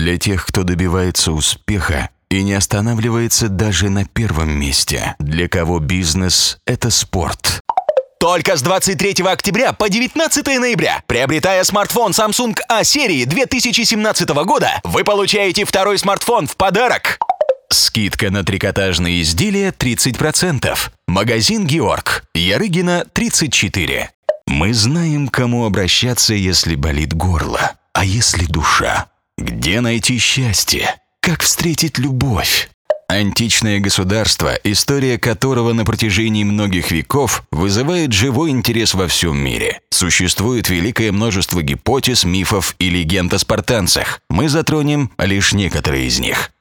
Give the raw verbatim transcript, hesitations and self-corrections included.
Для тех, кто добивается успеха и не останавливается даже на первом месте. Для кого бизнес – это спорт. Только с двадцать третьего октября по девятнадцатое ноября, приобретая смартфон Samsung A серии две тысячи семнадцатого года, вы получаете второй смартфон в подарок. Скидка на трикотажные изделия тридцать процентов. Магазин Георг. Ярыгина, тридцать четыре. Мы знаем, к кому обращаться, если болит горло. А если душа? Где найти счастье? Как встретить любовь? Античное государство, история которого на протяжении многих веков вызывает живой интерес во всем мире. Существует великое множество гипотез, мифов и легенд о спартанцах. Мы затронем лишь некоторые из них.